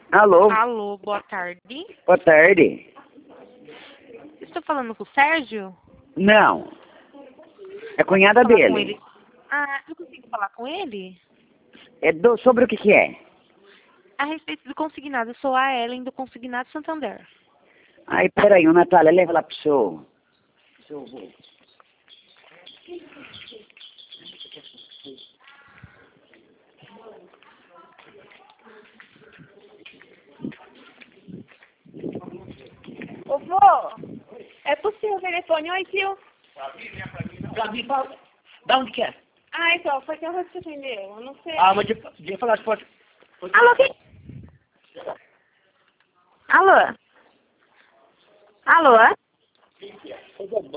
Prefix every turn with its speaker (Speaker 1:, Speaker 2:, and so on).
Speaker 1: Alô?
Speaker 2: Alô, boa tarde.
Speaker 1: Boa tarde.
Speaker 2: Estou falando com o Sérgio?
Speaker 1: Não. É cunhada
Speaker 2: Falar com
Speaker 1: dele.
Speaker 2: ele? Ah, eu consigo falar com ele?
Speaker 1: Sobre o que é?
Speaker 2: A respeito do consignado, eu sou a Ellen do Consignado Santander.
Speaker 1: Ai, peraí, ô Natália, leva lá pro seu avô.
Speaker 3: Ô, vô, é possível o telefone? Oi, tio.
Speaker 4: Pra mim, da onde que é?
Speaker 3: Ah, então, foi que eu você entendeu? Eu não sei.
Speaker 4: Ah, mas devia falar, pode...
Speaker 3: Alô, quem? Alô? Alô?